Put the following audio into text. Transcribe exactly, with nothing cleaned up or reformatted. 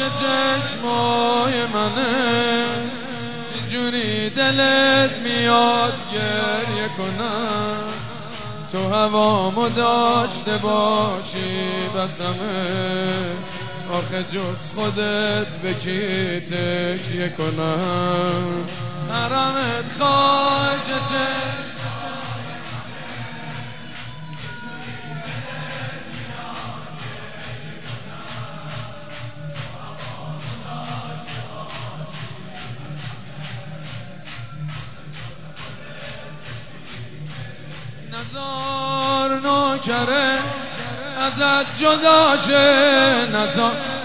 چشمای منه، چجوری دلت میاد گریه کنم؟ تو هوامو داشته باشی بسمه، آخه جز خودت به کی تکیه کنم؟ حرمت خواهش چشم نزار نوکره ازت جدا شه، نزار